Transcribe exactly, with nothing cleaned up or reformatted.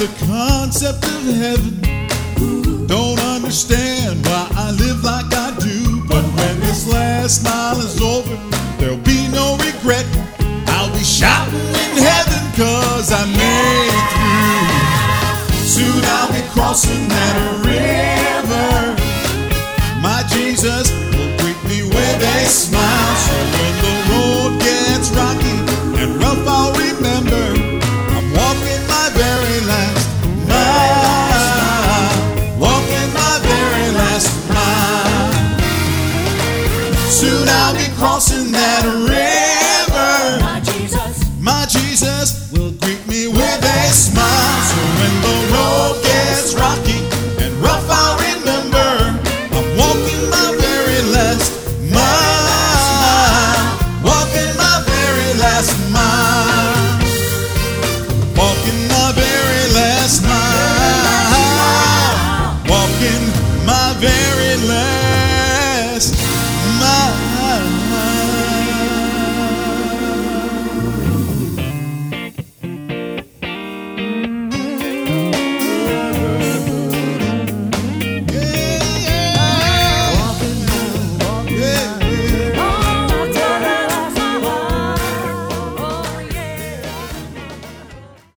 the concept of heaven. Don't understand why I live like I do. But when this last mile is over, there'll be no regret. I'll be shouting in heaven, cause I made it through. Soon I'll be crossing that river. My Jesus will greet me with a smile. So when the road gets rocky and rough, I'll remember I'm walking my very last mile. Walking my very last mile. Soon I'll be crossing that river. My Jesus, My Jesus will greet me with a smile. So when the road gets rocky and rough, I'll remember I'm walking my very last mile. Walking my very last mile. Walking my very last mile. Walking my very last mile.